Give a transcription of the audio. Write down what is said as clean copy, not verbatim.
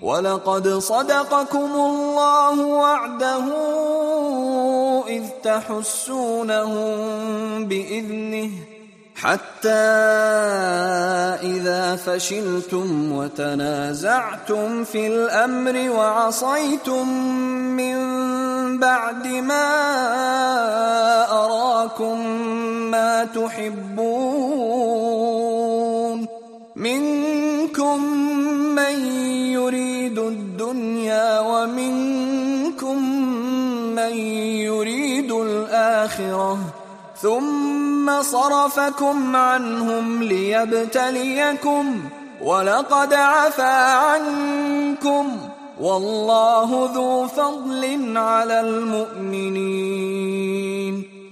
ولقد صدقكم الله وعده إذ تحسونهم بإذنه حتى إذا فشلتم وتنازعتم في الأمر وعصيتم من بعد ما أراكم ما تحبون منكم من يريد الدنيا ومنكم من يريد الآخرة ثم صرفكم عنهم ليبتليكم ولقد عفا عنكم والله ذو فضل على المؤمنين